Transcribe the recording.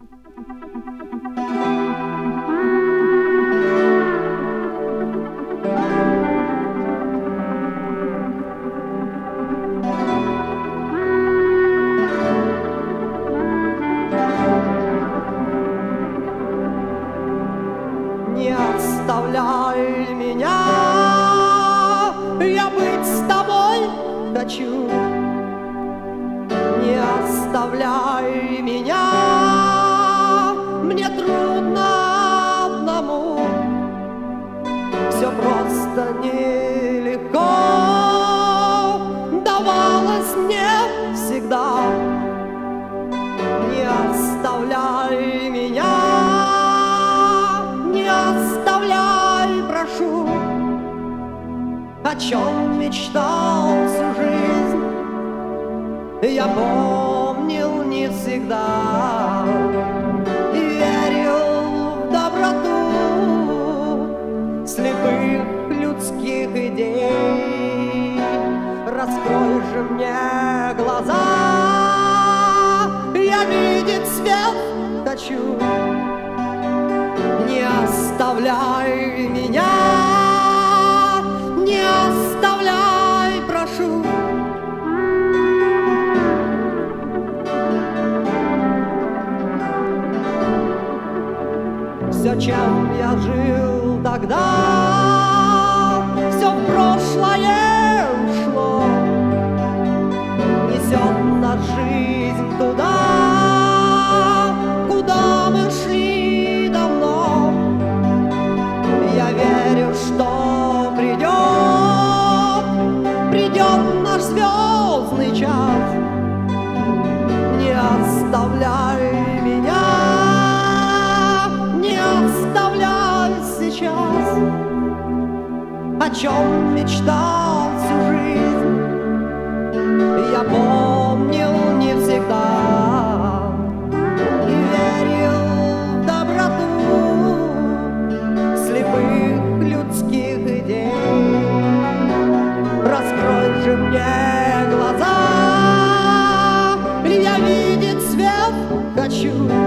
Не оставляй меня, я быть с тобой хочу. Не оставляй меня, мне трудно одному. Все просто нелегко давалось мне всегда. Не оставляй меня, не оставляй, прошу. О чем мечтал всю жизнь, я помнил не всегда. И верил в доброту слепых людских идей. Раскрой же мне глаза, я видеть свет хочу. Не оставляй меня, не оставляй, прошу. Все, чем я жил тогда, все в прошлое ушло. Несет нас жизнь туда, куда мы шли давно. Я верю, что придет наш звездный час. Не оставляй меня, не оставляй сейчас. О чем мечтал всю жизнь, я помнил не всегда. И верил в доброту слепых людских идей. Раскрой же мне глаза, я видеть свет хочу.